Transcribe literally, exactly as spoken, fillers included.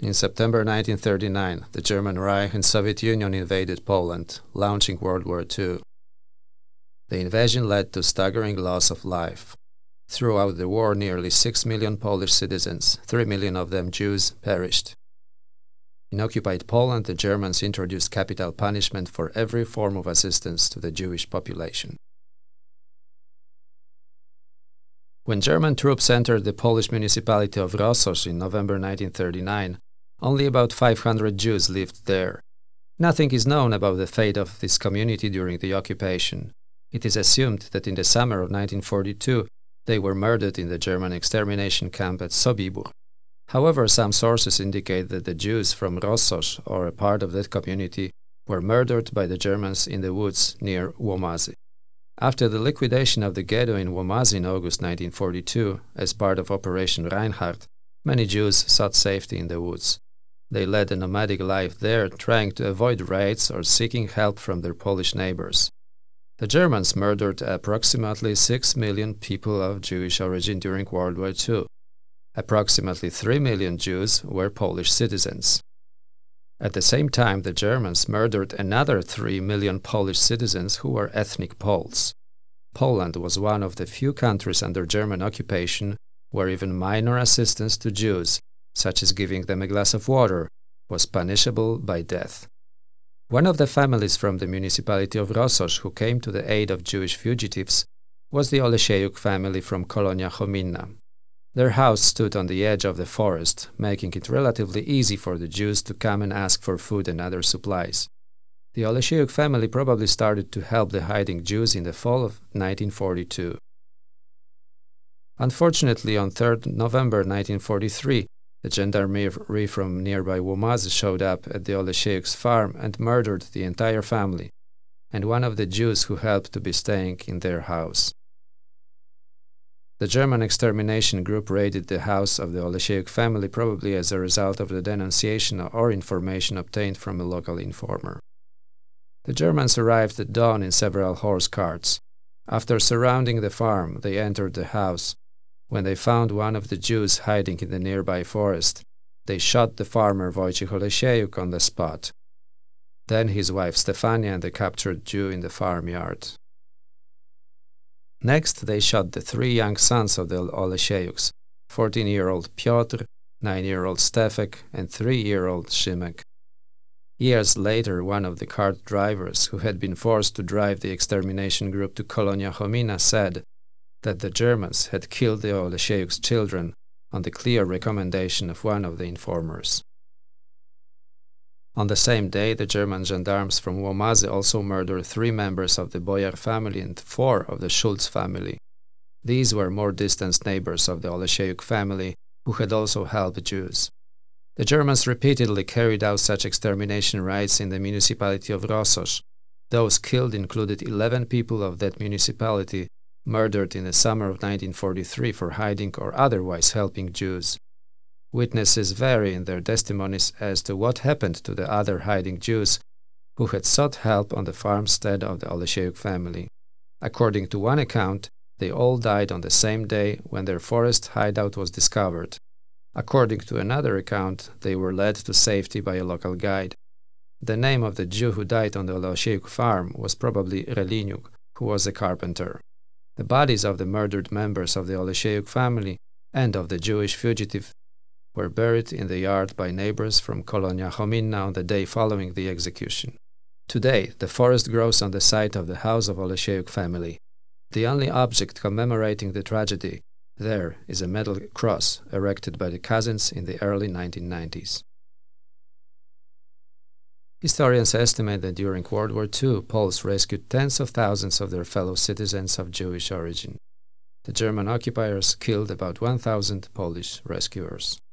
In September nineteen thirty-nine, the German Reich and Soviet Union invaded Poland, launching World War Two. The invasion led to staggering loss of life. Throughout the war, nearly six million Polish citizens, three million of them Jews, perished. In occupied Poland, the Germans introduced capital punishment for every form of assistance to the Jewish population. When German troops entered the Polish municipality of Rossosz in November nineteen thirty-nine, only about five hundred Jews lived there. Nothing is known about the fate of this community during the occupation. It is assumed that in the summer of nineteen forty-two, they were murdered in the German extermination camp at Sobibór. However, some sources indicate that the Jews from Rossosz, or a part of that community, were murdered by the Germans in the woods near Łomozy. After the liquidation of the ghetto in Łomozy in August nineteen forty-two, as part of Operation Reinhardt, many Jews sought safety in the woods. They led a nomadic life there, trying to avoid raids or seeking help from their Polish neighbors. The Germans murdered approximately six million people of Jewish origin during World War Two. Approximately three million Jews were Polish citizens. At the same time, the Germans murdered another three million Polish citizens who were ethnic Poles. Poland was one of the few countries under German occupation where even minor assistance to Jews, such as giving them a glass of water, was punishable by death. One of the families from the municipality of Rossosz who came to the aid of Jewish fugitives was the Olesiejuk family from Kolonia Chominna. Their house stood on the edge of the forest, making it relatively easy for the Jews to come and ask for food and other supplies. The Olesiejuk family probably started to help the hiding Jews in the fall of nineteen forty-two. Unfortunately, on the third of November nineteen forty-three, the gendarmerie from nearby Łomozy showed up at the Olesiejuk's farm and murdered the entire family, and one of the Jews who helped to be staying in their house. The German extermination group raided the house of the Olesiejuk family probably as a result of the denunciation or information obtained from a local informer. The Germans arrived at dawn in several horse carts. After surrounding the farm, they entered the house. When they found one of the Jews hiding in the nearby forest, they shot the farmer Wojciech Olesiejuk on the spot. Then his wife Stefania and the captured Jew in the farmyard. Next, they shot the three young sons of the Olesiejuks, fourteen-year-old Piotr, nine-year-old Stefek, and three-year-old Szymek. Years later, one of the cart drivers, who had been forced to drive the extermination group to Kolonia Chominna, said that the Germans had killed the Olesiejuk's children on the clear recommendation of one of the informers. On the same day, the German gendarmes from Łomozy also murdered three members of the Boyar family and four of the Schulz family. These were more distant neighbors of the Olesiejuk family, who had also helped Jews. The Germans repeatedly carried out such extermination raids in the municipality of Rossosz. Those killed included eleven people of that municipality, murdered in the summer of nineteen forty-three for hiding or otherwise helping Jews. Witnesses vary in their testimonies as to what happened to the other hiding Jews who had sought help on the farmstead of the Olesiejuk family. According to one account, they all died on the same day when their forest hideout was discovered. According to another account, they were led to safety by a local guide. The name of the Jew who died on the Olesiejuk farm was probably Reliniuk, who was a carpenter. The bodies of the murdered members of the Olesiejuk family and of the Jewish fugitive were buried in the yard by neighbors from Kolonia Chominna on the day following the execution. Today, the forest grows on the site of the house of Olesiejuk family. The only object commemorating the tragedy there is a metal cross erected by the cousins in the early nineteen nineties. Historians estimate that during World War Two, Poles rescued tens of thousands of their fellow citizens of Jewish origin. The German occupiers killed about one thousand Polish rescuers.